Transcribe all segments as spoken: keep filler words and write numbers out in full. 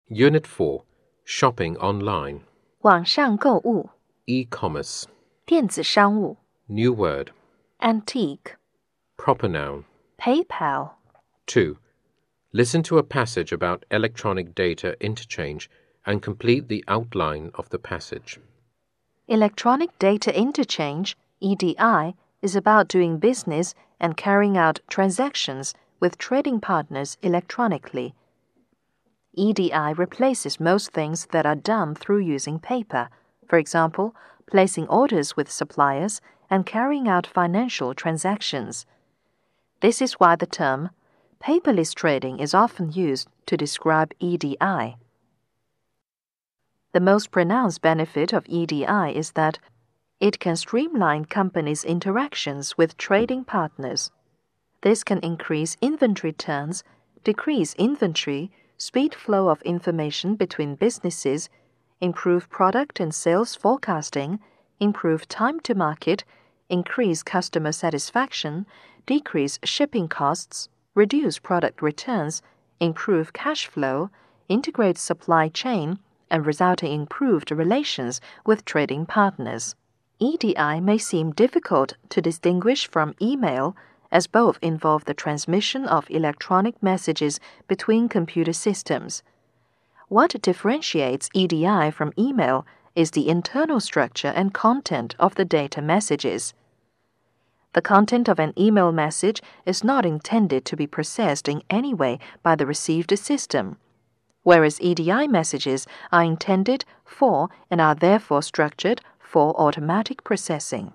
Unit four, Shopping Online. 网上购物 E-commerce. 电子商务 New word. Antique Proper noun. PayPal two. Listen to a passage about electronic data interchange and complete the outline of the passage. Electronic Data Interchange, E D I, is about doing business and carrying out transactions with trading partners electronically. E D I replaces most things that are done through using paper, for example, placing orders with suppliers and carrying out financial transactions. This is why the term paperless trading is often used to describe E D I. The most pronounced benefit of E D I is that it can streamline companies' interactions with trading partners. This can increase inventory turns, decrease inventory, speed flow of information between businesses, improve product and sales forecasting, improve time to market, increase customer satisfaction, decrease shipping costs, reduce product returns, improve cash flow, integrate supply chain, and result in improved relations with trading partners. E D I may seem difficult to distinguish from email, as both involve the transmission of electronic messages between computer systems. What differentiates E D I from email is the internal structure and content of the data messages. The content of an email message is not intended to be processed in any way by the received system, whereas E D I messages are intended for and are therefore structured for automatic processing.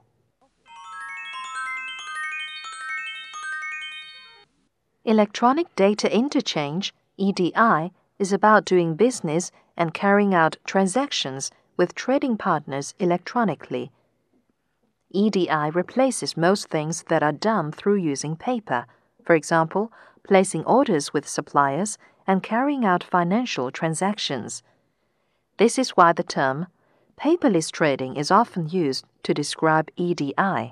Electronic Data Interchange, E D I, is about doing business and carrying out transactions with trading partners electronically. E D I replaces most things that are done through using paper, for example, placing orders with suppliers and carrying out financial transactions. This is why the term paperless trading is often used to describe E D I.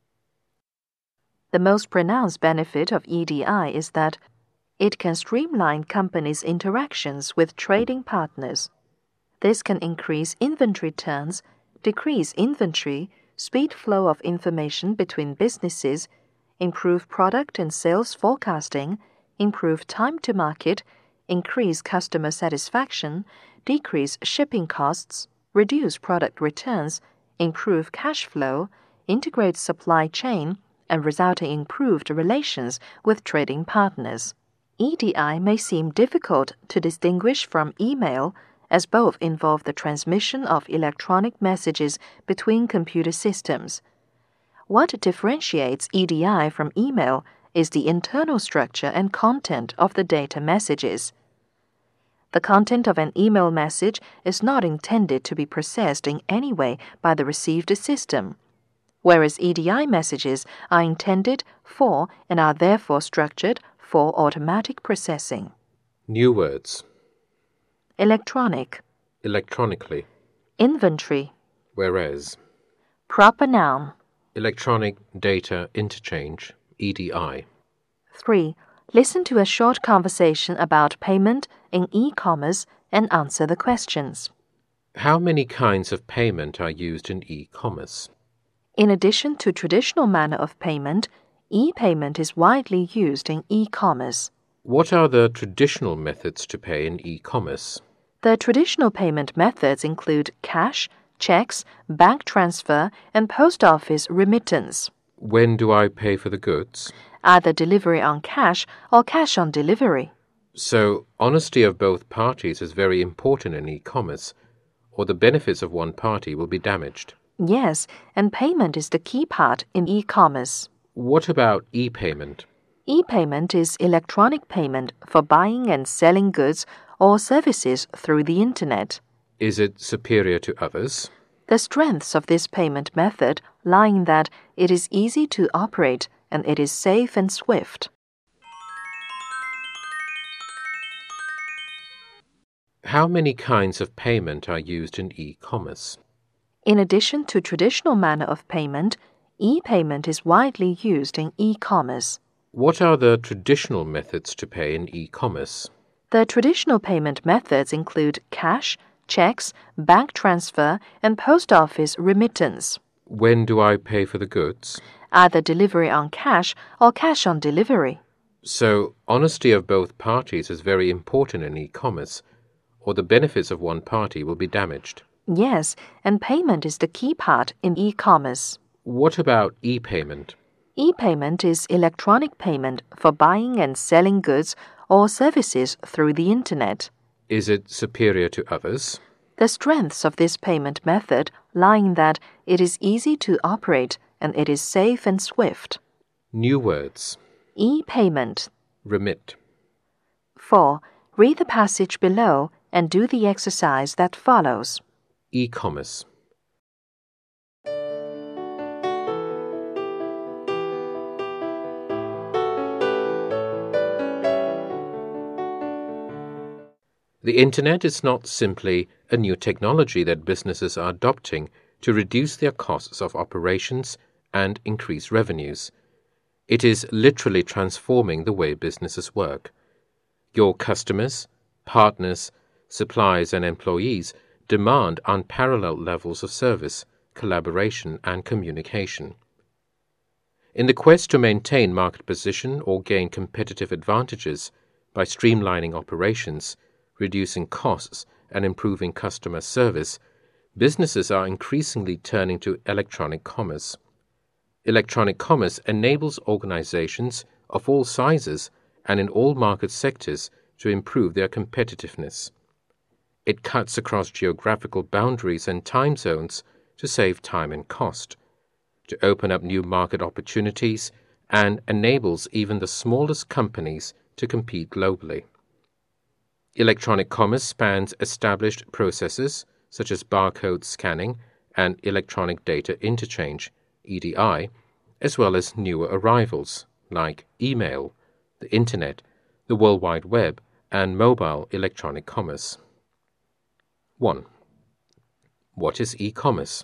The most pronounced benefit of E D I is that it can streamline companies' interactions with trading partners. This can increase inventory turns, decrease inventory, speed flow of information between businesses, improve product and sales forecasting, improve time to market, increase customer satisfaction, decrease shipping costs, reduce product returns, improve cash flow, integrate supply chain, and result in improved relations with trading partners. E D I may seem difficult to distinguish from email, as both involve the transmission of electronic messages between computer systems. What differentiates E D I from email is the internal structure and content of the data messages. The content of an email message is not intended to be processed in any way by the received system, whereas E D I messages are intended for and are therefore structured for automatic processing. New words. Electronic, Electronically. inventory, Whereas. proper noun. Electronic data interchange, E D I. three. Listen to a short conversation about payment in e-commerce and answer the questions. How many kinds of payment are used in e-commerce? In addition to traditional manner of payment, e-payment is widely used in e-commerce. What are the traditional methods to pay in e-commerce? The traditional payment methods include cash, checks, bank transfer, and post office remittance. When do I pay for the goods? Either delivery on cash or cash on delivery. So, honesty of both parties is very important in e-commerce, or the benefits of one party will be damaged. Yes, and payment is the key part in e-commerce. What about e-payment? E-payment is electronic payment for buying and selling goods or services through the Internet. Is it superior to others? The strengths of this payment method lie in that it is easy to operate and it is safe and swift. How many kinds of payment are used in e-commerce? In addition to traditional manner of payment, e-payment is widely used in e-commerce. What are the traditional methods to pay in e-commerce? The traditional payment methods include cash, checks, bank transfer, and post office remittance. When do I pay for the goods? Either delivery on cash or cash on delivery. So, honesty of both parties is very important in e-commerce, or the benefits of one party will be damaged. Yes, and payment is the key part in e-commerce. What about e-payment? E-payment is electronic payment for buying and selling goods or services through the Internet. Is it superior to others? The strengths of this payment method lie in that it is easy to operate and it is safe and swift. New words. E-payment. Remit. four. Read the passage below and do the exercise that follows. E-commerce. The Internet is not simply a new technology that businesses are adopting to reduce their costs of operations and increase revenues. It is literally transforming the way businesses work. Your customers, partners, suppliers, and employees demand unparalleled levels of service, collaboration, and communication. In the quest to maintain market position or gain competitive advantages by streamlining operations, reducing costs, and improving customer service, businesses are increasingly turning to electronic commerce. Electronic commerce enables organizations of all sizes and in all market sectors to improve their competitiveness. It cuts across geographical boundaries and time zones to save time and cost, to open up new market opportunities, and enables even the smallest companies to compete globally. Electronic commerce spans established processes such as barcode scanning and electronic data interchange, E D I, as well as newer arrivals like email, the Internet, the World Wide Web, and mobile electronic commerce. one. What is e-commerce?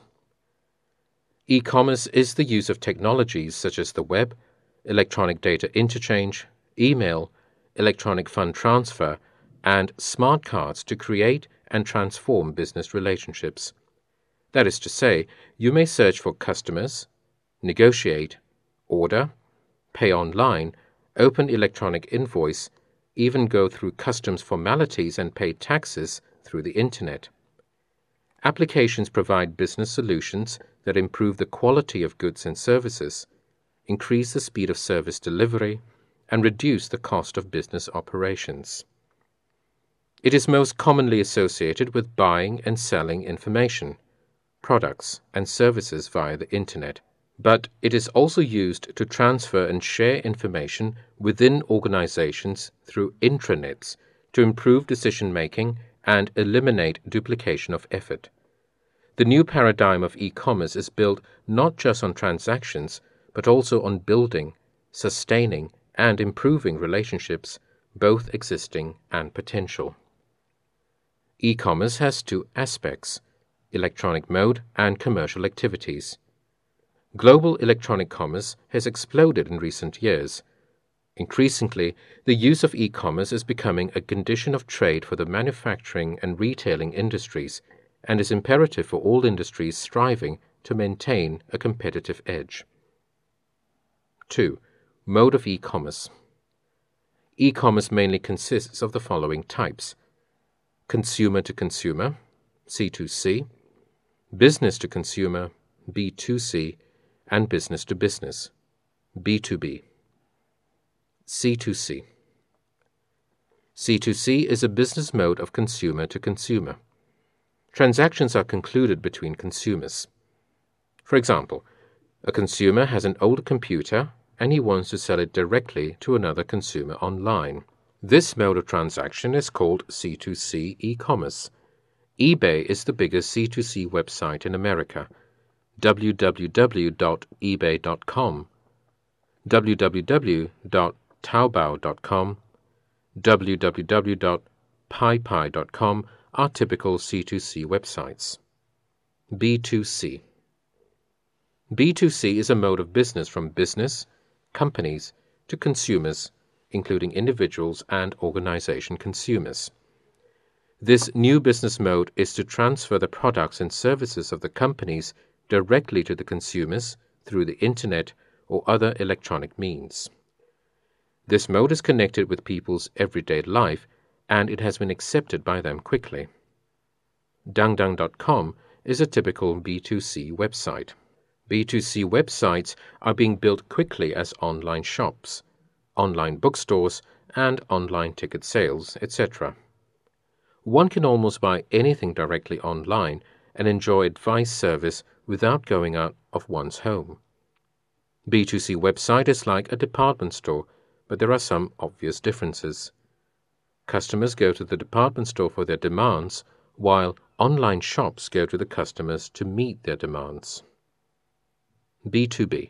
E-commerce is the use of technologies such as the web, electronic data interchange, email, electronic fund transfer, and smart cards to create and transform business relationships. That is to say, you may search for customers, negotiate, order, pay online, open electronic invoice, even go through customs formalities and pay taxes through the Internet. Applications provide business solutions that improve the quality of goods and services, increase the speed of service delivery, and reduce the cost of business operations. It is most commonly associated with buying and selling information, products, and services via the Internet, but it is also used to transfer and share information within organizations through intranets to improve decision-making and eliminate duplication of effort. The new paradigm of e-commerce is built not just on transactions, but also on building, sustaining, and improving relationships, both existing and potential. E-commerce has two aspects: electronic mode and commercial activities. Global electronic commerce has exploded in recent years. Increasingly, the use of e-commerce is becoming a condition of trade for the manufacturing and retailing industries and is imperative for all industries striving to maintain a competitive edge. two. Mode of e-commerce. E-commerce mainly consists of the following types: consumer to consumer, C to C, business to consumer, B to C, and business to business, B to B. C to C. C to C is a business mode of consumer to consumer. Transactions are concluded between consumers. For example, a consumer has an old computer and he wants to sell it directly to another consumer online. This mode of transaction is called C to C e-commerce. eBay is the biggest C to C website in America. w w w dot ebay dot com, w w w dot taobao dot com, w w w dot paipai dot com are typical C to C websites. B to C. B to C is a mode of business from business, companies, to consumers, including individuals and organization consumers. This new business mode is to transfer the products and services of the companies directly to the consumers through the internet or other electronic means. This mode is connected with people's everyday life, and it has been accepted by them quickly. Dangdang dot com is a typical B two C website. B two C websites are being built quickly as online shops, online bookstores, and online ticket sales, et cetera. One can almost buy anything directly online and enjoy advice service without going out of one's home. B two C website is like a department store, but there are some obvious differences. Customers go to the department store for their demands, while online shops go to the customers to meet their demands. B two B.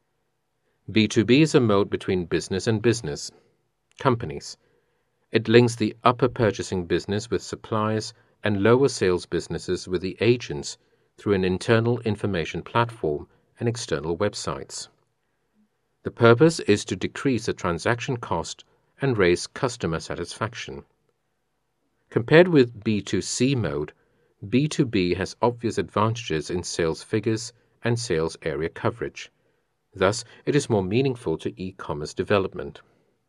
B two B is a mode between business and business, companies. It links the upper purchasing business with suppliers and lower sales businesses with the agents through an internal information platform and external websites. The purpose is to decrease the transaction cost and raise customer satisfaction. Compared with B two C mode, B two B has obvious advantages in sales figures and sales area coverage. Thus, it is more meaningful to e-commerce development.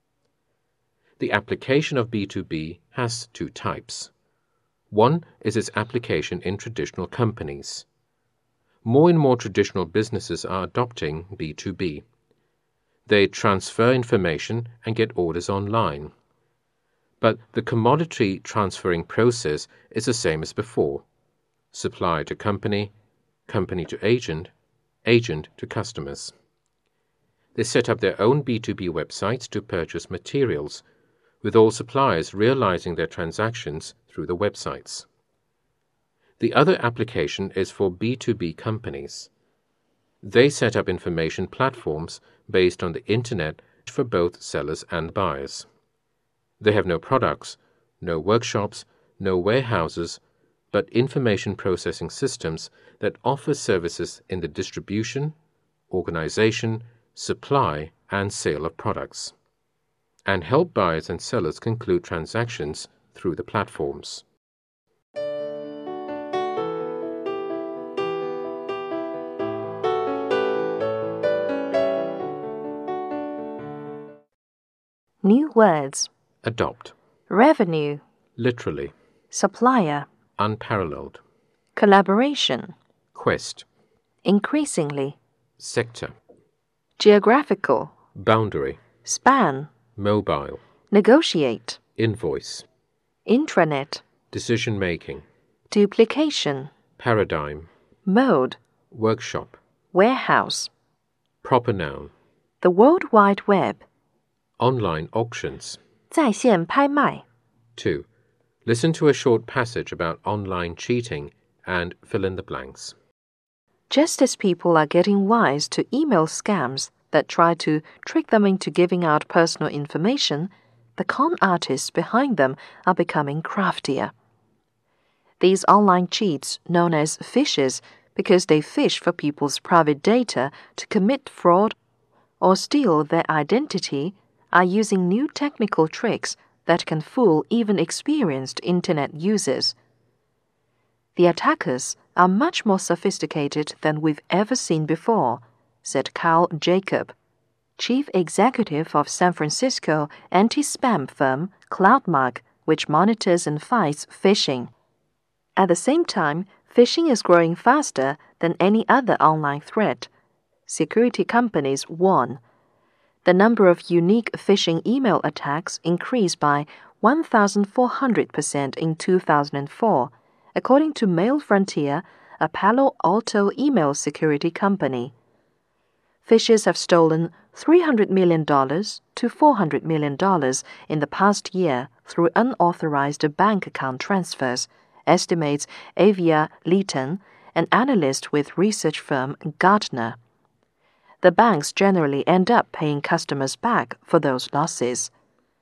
The application of B two B has two types. One is its application in traditional companies. More and more traditional businesses are adopting B two B. They transfer information and get orders online. But the commodity transferring process is the same as before: supplier to company, company to agent, agent to customers. They set up their own B two B websites to purchase materials, with all suppliers realizing their transactions through the websites. The other application is for B two B companies. They set up information platforms based on the internet for both sellers and buyers. They have no products, no workshops, no warehouses, but information processing systems that offer services in the distribution, organization, supply, and sale of products, and help buyers and sellers conclude transactions through the platforms. New words: Adopt. revenue, Literally. supplier, Unparalleled. collaboration, Quest. increasingly, Sector. geographical, Boundary. span, Mobile. negotiate, Invoice. intranet, Decision-making. duplication, Paradigm. mode, Workshop. warehouse, Proper noun. the World Wide Web, Online auctions. 在线拍卖, two. Listen to a short passage about online cheating and fill in the blanks. Just as people are getting wise to email scams that try to trick them into giving out personal information, the con artists behind them are becoming craftier. These online cheats, known as phishers because they fish for people's private data to commit fraud or steal their identity, are using new technical tricks that can fool even experienced internet users. The attackers are much more sophisticated than we've ever seen before, said Carl Jacob, chief executive of San Francisco anti-spam firm CloudMark, which monitors and fights phishing. At the same time, phishing is growing faster than any other online threat. Security companies warn. The number of unique phishing email attacks increased by one thousand four hundred percent in two thousand four, according to Mail Frontier, a Palo Alto email security company. Phishers have stolen three hundred million dollars to four hundred million dollars in the past year through unauthorized bank account transfers, estimates Avia Leeton, an analyst with research firm Gartner. The banks generally end up paying customers back for those losses.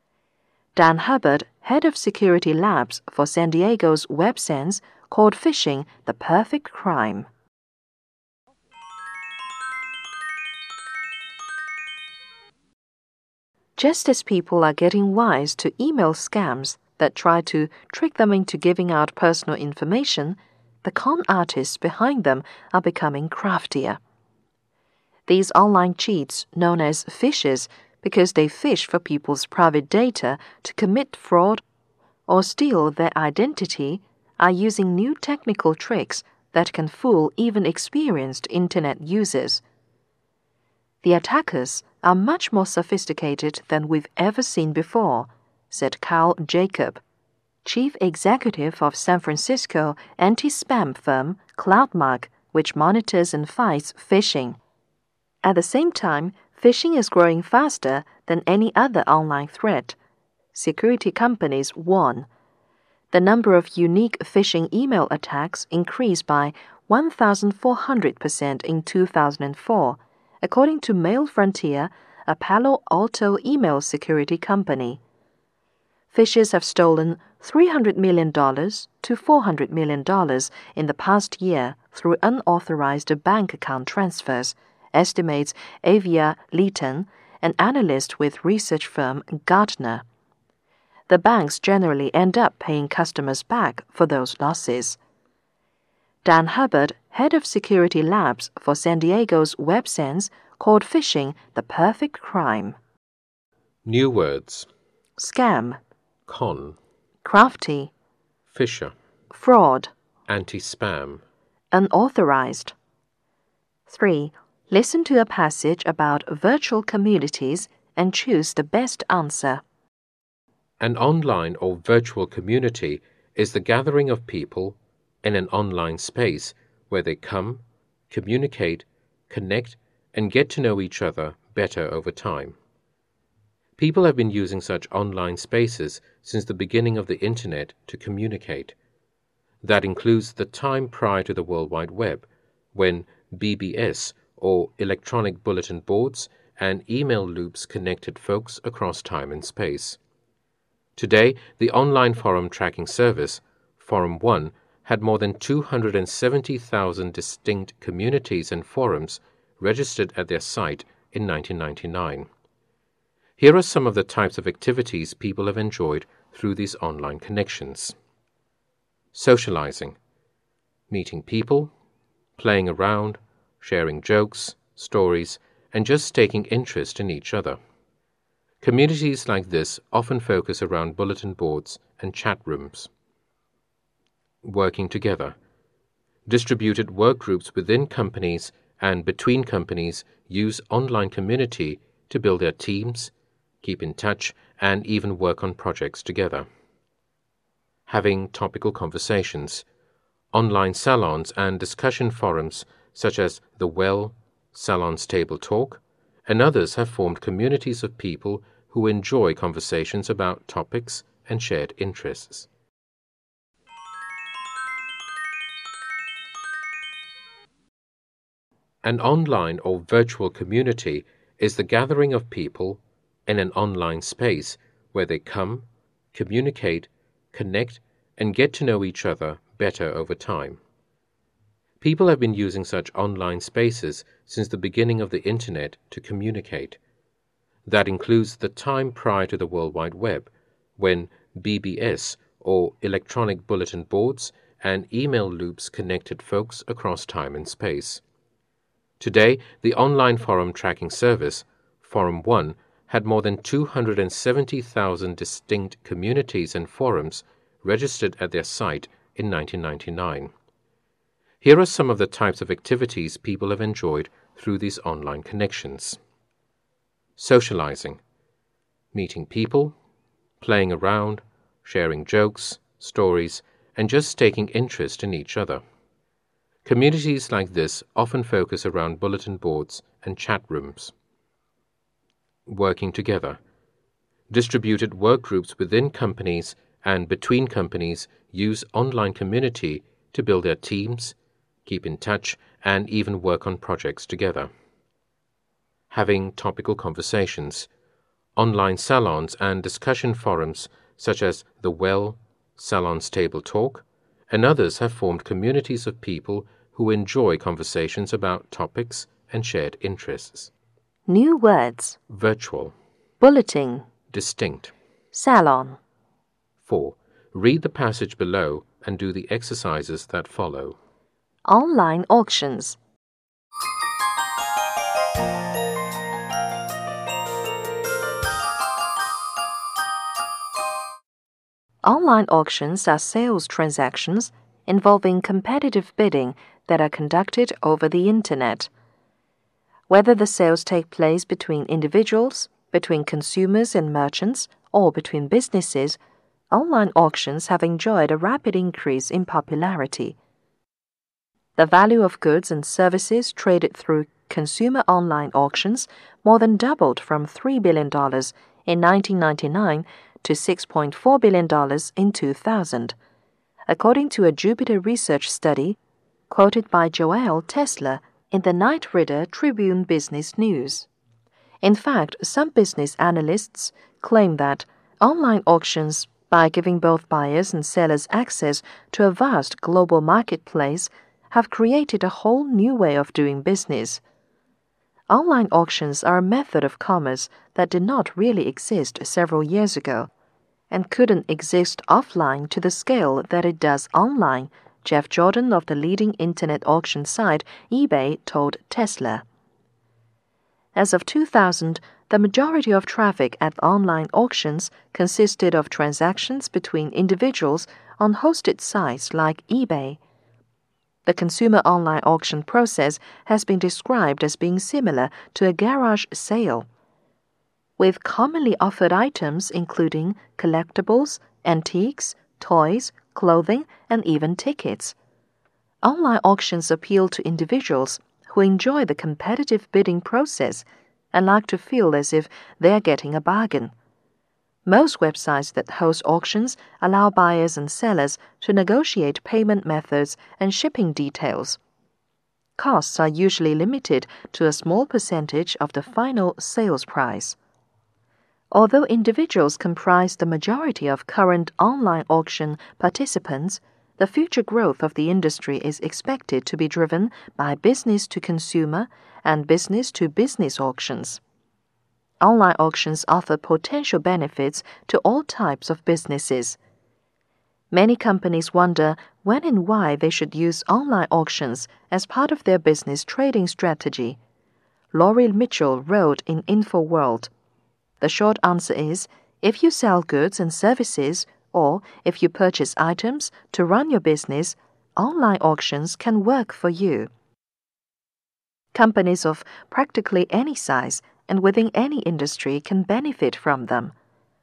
Dan Hubbard, head of security labs for San Diego's WebSense, called phishing the perfect crime. Just as people are getting wise to email scams that try to trick them into giving out personal information, the con artists behind them are becoming craftier. These online cheats, known as phishers because they fish for people's private data to commit fraud or steal their identity, are using new technical tricks that can fool even experienced Internet users. The attackers are much more sophisticated than we've ever seen before, said Carl Jacob, chief executive of San Francisco anti-spam firm CloudMark, which monitors and fights phishing. At the same time, phishing is growing faster than any other online threat. Security companies warn. The number of unique phishing email attacks increased by one thousand four hundred percent in two thousand four, according to Mail Frontier, a Palo Alto email security company. Phishers have stolen three hundred million dollars to four hundred million dollars in the past year through unauthorized bank account transfers, estimates Avia Leeton, an analyst with research firm Gartner. The banks generally end up paying customers back for those losses. Dan Hubbard, head of security labs for San Diego's WebSense, called phishing the perfect crime. New words: Scam, con, crafty, fisher, fraud, anti-spam. unauthorized. three. Listen to a passage about virtual communities and choose the best answer. An online or virtual community is the gathering of people in an online space where they come, communicate, connect, and get to know each other better over time. People have been using such online spaces since the beginning of the Internet to communicate. That includes the time prior to the World Wide Web, when B B S, or electronic bulletin boards, and email loops connected folks across time and space. Today, the online forum tracking service, Forum One, had more than two hundred seventy thousand distinct communities and forums registered at their site in nineteen ninety-nine. Here are some of the types of activities people have enjoyed through these online connections. Socializing, meeting people, playing around, sharing jokes, stories, and just taking interest in each other. Communities like this often focus around bulletin boards and chat rooms. Working together. Distributed work groups within companies and between companies use online community to build their teams, keep in touch, and even work on projects together. Having topical conversations. Online salons and discussion forums such as The Well, Salons Table Talk, and others have formed communities of people who enjoy conversations about topics and shared interests. An online or virtual community is the gathering of people in an online space where they come, communicate, connect, and get to know each other better over time. People have been using such online spaces since the beginning of the Internet to communicate. That includes the time prior to the World Wide Web, when B B S, or electronic bulletin boards, and email loops connected folks across time and space. Today, the online forum tracking service, Forum One, had more than two hundred seventy thousand distinct communities and forums registered at their site in nineteen ninety-nine. Here are some of the types of activities people have enjoyed through these online connections. Socializing, meeting people, playing around, sharing jokes, stories, and just taking interest in each other. Communities like this often focus around bulletin boards and chat rooms. Working together. Distributed work groups within companies and between companies use online community to build their teams, keep in touch, and even work on projects together. Having topical conversations. Online salons and discussion forums such as The Well, Salons Table Talk, and others have formed communities of people who enjoy conversations about topics and shared interests. New words: Virtual, bulletin, distinct. salon. four. Read the passage below and do the exercises that follow. Online auctions. Online auctions are sales transactions involving competitive bidding that are conducted over the Internet. Whether the sales take place between individuals, between consumers and merchants, or between businesses, online auctions have enjoyed a rapid increase in popularity. The value of goods and services traded through consumer online auctions more than doubled from three billion dollars in nineteen ninety-nine to six point four billion dollars in two thousand, according to a Jupiter Research study quoted by Joel Tesler in the Knight Ridder Tribune Business News. In fact, some business analysts claim that online auctions, by giving both buyers and sellers access to a vast global marketplace, have created a whole new way of doing business. Online auctions are a method of commerce that did not really exist several years ago and couldn't exist offline to the scale that it does online, Jeff Jordan of the leading internet auction site eBay told Tesla. As of two thousand, the majority of traffic at online auctions consisted of transactions between individuals on hosted sites like eBay. The consumer online auction process has been described as being similar to a garage sale, with commonly offered items including collectibles, antiques, toys, clothing, and even tickets. Online auctions appeal to individuals who enjoy the competitive bidding process and like to feel as if they're getting a bargain. Most websites that host auctions allow buyers and sellers to negotiate payment methods and shipping details. Costs are usually limited to a small percentage of the final sales price. Although individuals comprise the majority of current online auction participants, the future growth of the industry is expected to be driven by business-to-consumer and business-to-business auctions. Online auctions offer potential benefits to all types of businesses. Many companies wonder when and why they should use online auctions as part of their business trading strategy. Laurie Mitchell wrote in InfoWorld. The short answer is, if you sell goods and services, or if you purchase items to run your business, online auctions can work for you. Companies of practically any size and within any industry can benefit from them.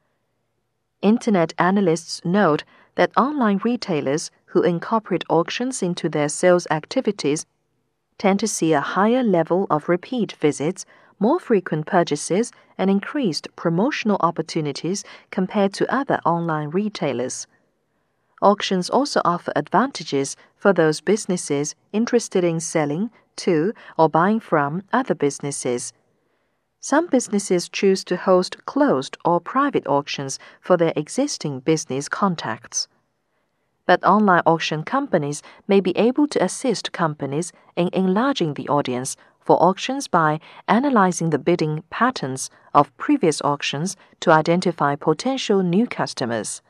Internet analysts note that online retailers who incorporate auctions into their sales activities tend to see a higher level of repeat visits, more frequent purchases, and increased promotional opportunities compared to other online retailers. Auctions also offer advantages for those businesses interested in selling to or buying from other businesses. Some businesses choose to host closed or private auctions for their existing business contacts. But online auction companies may be able to assist companies in enlarging the audience for auctions by analyzing the bidding patterns of previous auctions to identify potential new customers.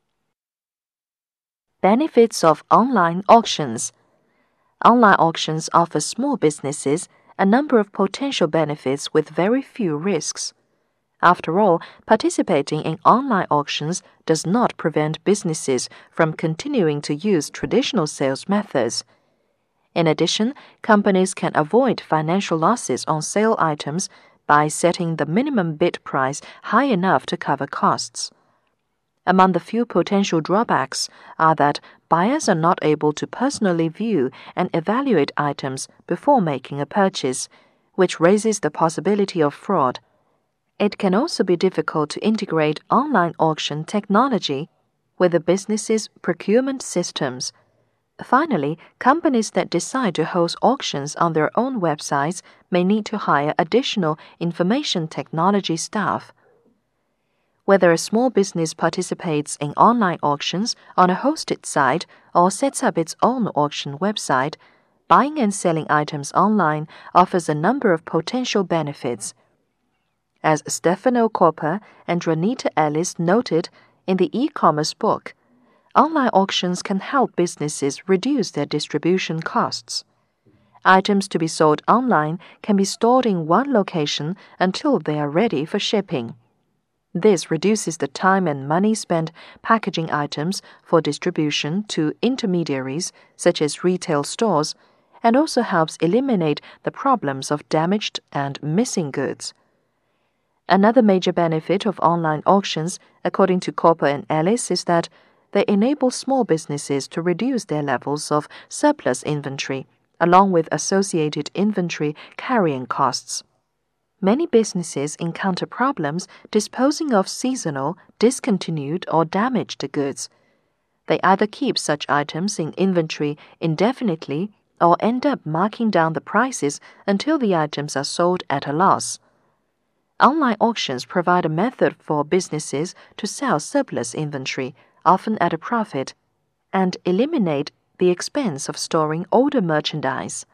Benefits of online auctions. Online auctions offer small businesses a number of potential benefits with very few risks. After all, participating in online auctions does not prevent businesses from continuing to use traditional sales methods. In addition, companies can avoid financial losses on sale items by setting the minimum bid price high enough to cover costs. Among the few potential drawbacks are that buyers are not able to personally view and evaluate items before making a purchase, which raises the possibility of fraud. It can also be difficult to integrate online auction technology with the business's procurement systems. Finally, companies that decide to host auctions on their own websites may need to hire additional information technology staff. Whether a small business participates in online auctions on a hosted site or sets up its own auction website, buying and selling items online offers a number of potential benefits. As Stefano Coppa and Juanita Ellis noted in the e-commerce book, online auctions can help businesses reduce their distribution costs. Items to be sold online can be stored in one location until they are ready for shipping. This reduces the time and money spent packaging items for distribution to intermediaries such as retail stores, and also helps eliminate the problems of damaged and missing goods. Another major benefit of online auctions, according to Coppa and Ellis, is that they enable small businesses to reduce their levels of surplus inventory, along with associated inventory carrying costs. Many businesses encounter problems disposing of seasonal, discontinued, or damaged goods. They either keep such items in inventory indefinitely or end up marking down the prices until the items are sold at a loss. Online auctions provide a method for businesses to sell surplus inventory, often at a profit, and eliminate the expense of storing older merchandise.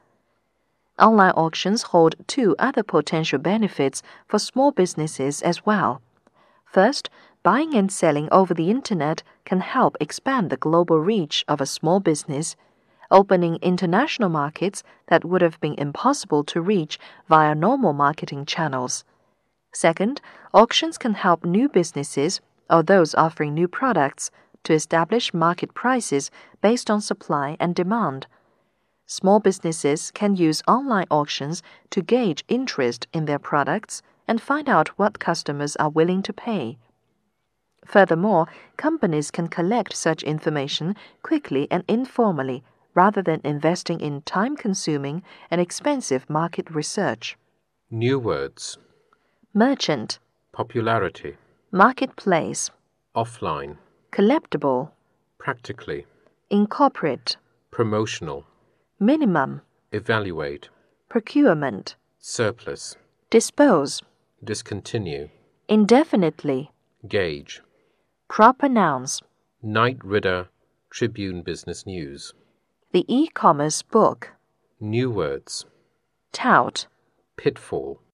Online auctions hold two other potential benefits for small businesses as well. First, buying and selling over the Internet can help expand the global reach of a small business, opening international markets that would have been impossible to reach via normal marketing channels. Second, auctions can help new businesses or those offering new products to establish market prices based on supply and demand. Small businesses can use online auctions to gauge interest in their products and find out what customers are willing to pay. Furthermore, companies can collect such information quickly and informally rather than investing in time-consuming and expensive market research. New words. Merchant, Popularity. marketplace, Offline. collectible, Practically. incorporate, Promotional. minimum, Evaluate. procurement, Surplus. dispose, Discontinue. indefinitely, Gauge. proper nouns. Knight Ridder, Tribune Business News. The e-commerce book. New words. Tout, Pitfall.